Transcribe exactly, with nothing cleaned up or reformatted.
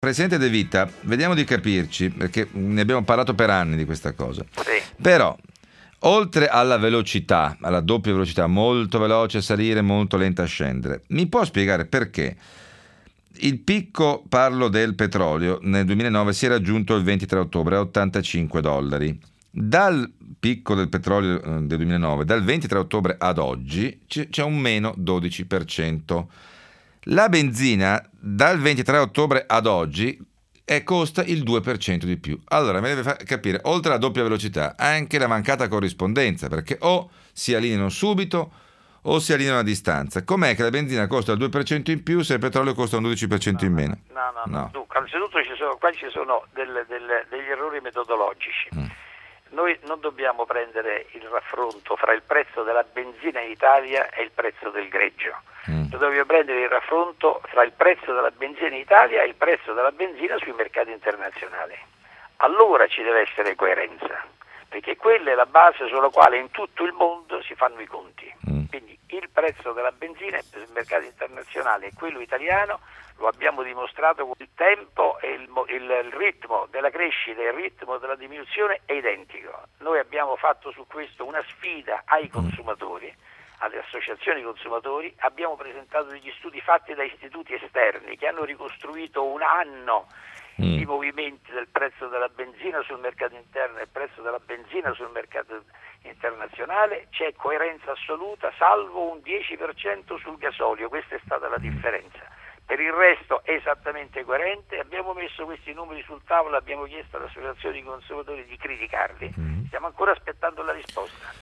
Presidente De Vita, vediamo di capirci, perché ne abbiamo parlato per anni di questa cosa. Sì. Però, oltre alla velocità, alla doppia velocità, molto veloce a salire, molto lenta a scendere, mi può spiegare perché il picco, parlo del petrolio, nel duemilanove si è raggiunto il ventitré ottobre a ottantacinque dollari. Dal picco del petrolio eh, del duemilanove, dal ventitré ottobre ad oggi, c- c'è un meno dodici per cento. La benzina dal ventitré ottobre ad oggi eh, costa il due per cento di più. Allora mi deve far capire, oltre alla doppia velocità, anche la mancata corrispondenza, perché o si allineano subito o si allineano a distanza. Com'è che la benzina costa il due per cento in più se il petrolio costa un dodici per cento in meno? No, no, no. No. Dunque, anzitutto ci sono, qua ci sono delle- delle- degli errori metodologici. Mm. Noi non dobbiamo prendere il raffronto fra il prezzo della benzina in Italia e il prezzo del greggio. Mm. Noi dobbiamo prendere il raffronto fra il prezzo della benzina in Italia e il prezzo della benzina sui mercati internazionali. Allora ci deve essere coerenza, perché quella è la base sulla quale in tutto il mondo si fanno i conti. Mm. Quindi il prezzo della benzina sui mercati internazionali e quello italiano lo abbiamo dimostrato con il tempo e il, il, il ritmo della crescita e il ritmo della diminuzione è identico. Noi abbiamo fatto su questo una sfida ai consumatori, alle associazioni consumatori, abbiamo presentato degli studi fatti da istituti esterni che hanno ricostruito un anno Mm. i movimenti del prezzo della benzina sul mercato interno e il prezzo della benzina sul mercato internazionale. C'è coerenza assoluta, salvo un dieci per cento sul gasolio, questa è stata la differenza. Per il resto è esattamente coerente, abbiamo messo questi numeri sul tavolo, abbiamo chiesto alle associazioni di consumatori di criticarli, stiamo ancora aspettando la risposta.